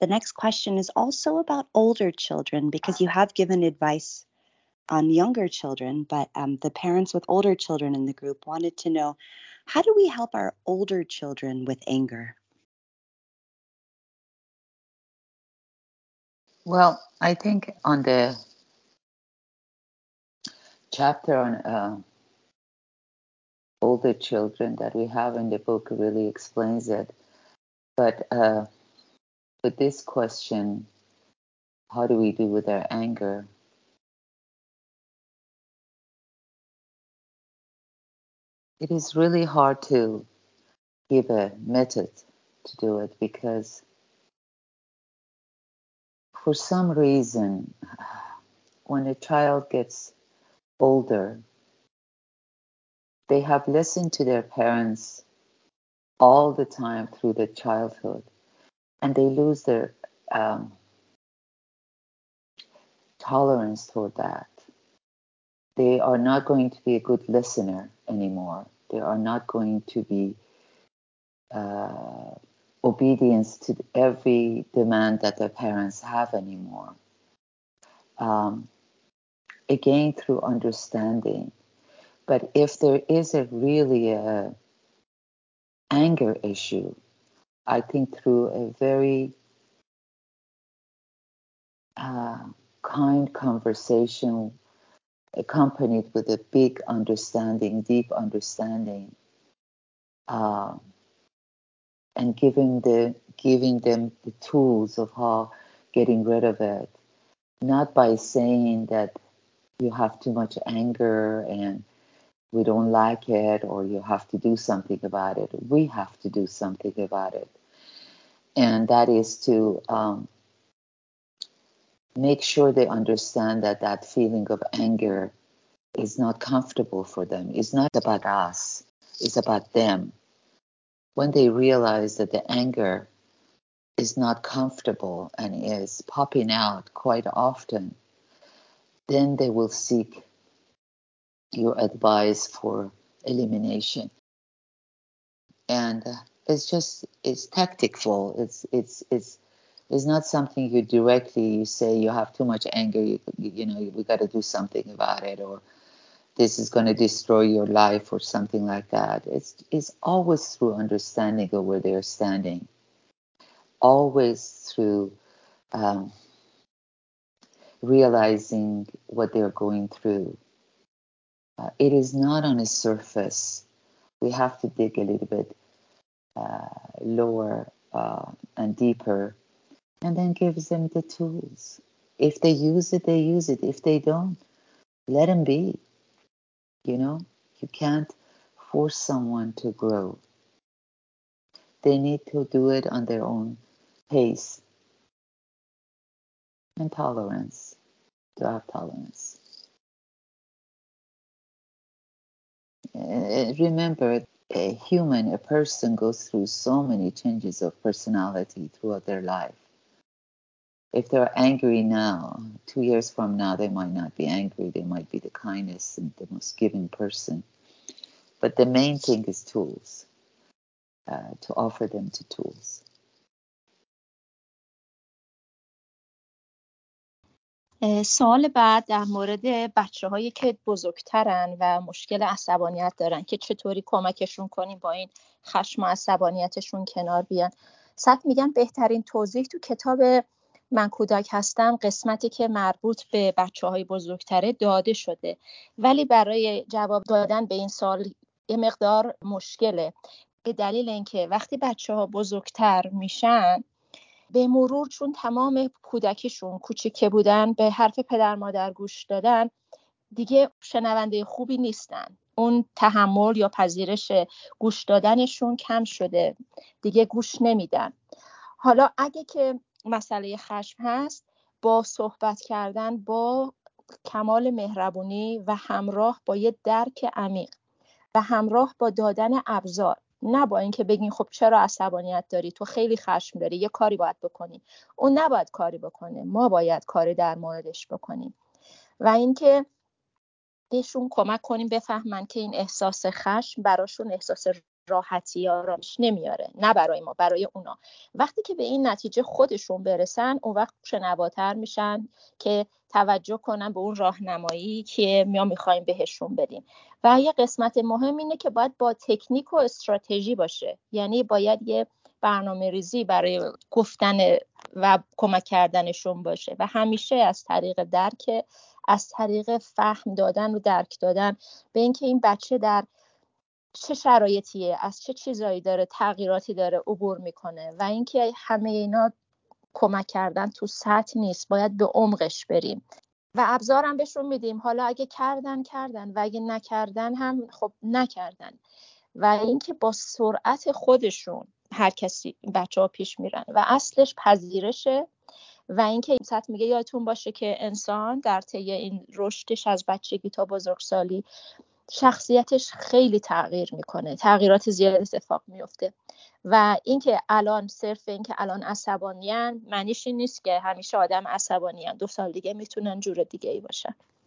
the next question is also about older children, because you have given advice on younger children, but the parents with older children in the group wanted to know, how do we help our older children with anger? Well, I think on the chapter on older children that we have in the book really explains it. But with this question, how do we do with our anger? It is really hard to give a method to do it, because for some reason, when a child gets older, they have listened to their parents all the time through their childhood, and they lose their tolerance toward that. They are not going to be a good listener anymore. They are not going to be obedience to every demand that their parents have anymore. Again, through understanding. But if there is really a anger issue, I think through a very kind conversation accompanied with a big understanding, deep understanding, and giving them the tools of how getting rid of it, not by saying that you have too much anger and we don't like it, or you have to do something about it. We have to do something about it. And that is to make sure they understand that that feeling of anger is not comfortable for them. It's not about us. It's about them. When they realize that the anger is not comfortable and is popping out quite often, then they will seek your advice for elimination. And it's tactful. It's not something you directly say you have too much anger, we got to do something about it, or this is going to destroy your life or something like that. It's always through understanding of where they're standing, always through realizing what they're going through. It is not on a surface. We have to dig a little bit lower and deeper, and then gives them the tools. If they use it, they use it. If they don't, let them be. You can't force someone to grow. They need to do it on their own pace. And tolerance, to have tolerance. Remember, a person goes through so many changes of personality throughout their life. If they're angry now, 2 years from now, they might not be angry. They might be the kindest and the most giving person. But the main thing is tools, to offer them to tools. سوال بعد در مورد بچه‌هایی که بزرگترن و مشکل عصبانیت دارن که چطوری کمکشون کنیم با این خشم و عصبانیتشون کنار بیان. میگن بهترین توضیح تو کتاب من کودک هستم قسمتی که مربوط به بچه‌های بزرگتره داده شده، ولی برای جواب دادن به این سوال یه مقدار مشکله، به دلیل اینکه وقتی بچه‌ها بزرگتر میشن به مرور چون تمام کودکیشون کوچیکه بودن به حرف پدر مادر گوش دادن، دیگه شنونده خوبی نیستن. اون تحمل یا پذیرش گوش دادنشون کم شده، دیگه گوش نمیدن. حالا اگه که مسئله خشم هست، با صحبت کردن با کمال مهربونی و همراه با یه درک عمیق و همراه با دادن ابزار، نه با اینکه بگین خب چرا عصبانیت داری، تو خیلی خشم داری، یه کاری باید بکنی. اون نباید کاری بکنه، ما باید کاری در موردش بکنیم. و اینکه بهشون کمک کنیم بفهمن که این احساس خشم براشون احساس راحتی آرامش نمیاره، نه برای ما، برای اونا. وقتی که به این نتیجه خودشون برسن، اون وقت شنواتر میشن که توجه کنن به اون راهنمایی که ما میخوایم بهشون بدیم. و یه قسمت مهم اینه که باید با تکنیک و استراتژی باشه، یعنی باید یه برنامه ریزی برای گفتن و کمک کردنشون باشه و همیشه از طریق درک، از طریق فهم دادن و درک دادن به اینکه این بچه در چه شرایطیه، از چه چیزایی داره، تغییراتی داره عبور میکنه و اینکه همه اینا کمک کردن تو سطح نیست، باید به عمقش بریم و ابزارم بهشون میدیم. حالا اگه کردن و اگه نکردن هم خب نکردن. و اینکه با سرعت خودشون هر کسی بچه‌ها پیش میرن و اصلش پذیرشه و اینکه این سطح میگه یادتون باشه که انسان در طی این رشدش از بچگی تا بزرگسالی شخصیتش خیلی تغییر میکنه، تغییرات زیاد اتفاق میفته و اینکه الان صرف اینکه الان عصبانیان معنیش این نیست که همیشه آدم عصبانیان، 2 سال دیگه میتونن جور دیگه ای باشن.